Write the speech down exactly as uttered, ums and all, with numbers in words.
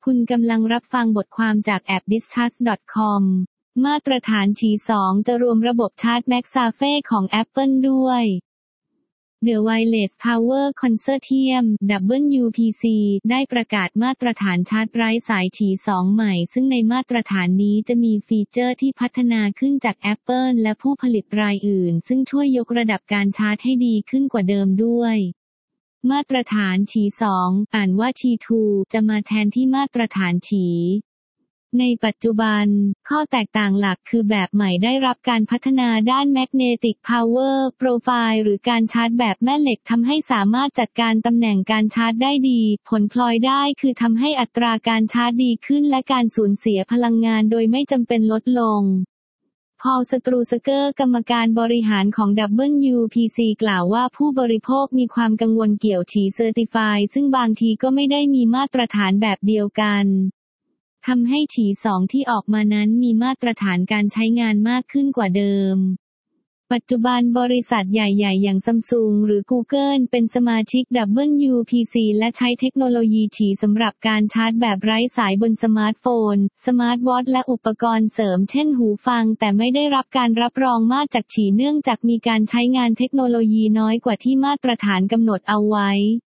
คุณกำลังรับฟังบทความจากแอป ดิสคัส ดอท คอม มาตรฐานฉี สอง จะรวมระบบชาร์จ MagSafe ของ Apple ด้วย The Wireless Power Consortium ดับเบิลยู พี ซี ได้ประกาศมาตรฐานชาร์จไร้สายฉี สอง ใหม่ซึ่งในมาตรฐานนี้จะมีฟีเจอร์ที่พัฒนาขึ้นจาก Apple และผู้ผลิตรายอื่นซึ่งช่วยยกระดับการชาร์จให้ดีขึ้นกว่าเดิมด้วยมาตรฐานฉี สอง อ่านว่าฉี ทู จะมาแทนที่มาตรฐานฉีในปัจจุบันข้อแตกต่างหลักคือแบบใหม่ได้รับการพัฒนาด้าน Magnetic Power Profile หรือการชาร์จแบบแม่เหล็กทำให้สามารถจัดการตำแหน่งการชาร์จได้ดีผลพลอยได้คือทำให้อัตราการชาร์จดีขึ้นและการสูญเสียพลังงานโดยไม่จำเป็นลดลงพอล สตรูสเกอร์กรรมการบริหารของ ดับเบิลยู พี ซี กล่าวว่าผู้บริโภคมีความกังวลเกี่ยวฉีเซอร์ติฟายซึ่งบางทีก็ไม่ได้มีมาตรฐานแบบเดียวกันทำให้ฉี สอง ที่ออกมานั้นมีมาตรฐานการใช้งานมากขึ้นกว่าเดิมปัจจุบันบริษัทใหญ่ๆอย่าง Samsung หรือ Google เป็นสมาชิก ดับเบิลยู พี ซี และใช้เทคโนโลยีฉีสำหรับการชาร์จแบบไร้สายบนสมาร์ทโฟน สมาร์ทวอทช์และอุปกรณ์เสริมเช่นหูฟังแต่ไม่ได้รับการรับรองมาตรจากฉีเนื่องจากมีการใช้งานเทคโนโลยีน้อยกว่าที่มาตรฐานกำหนดเอาไว้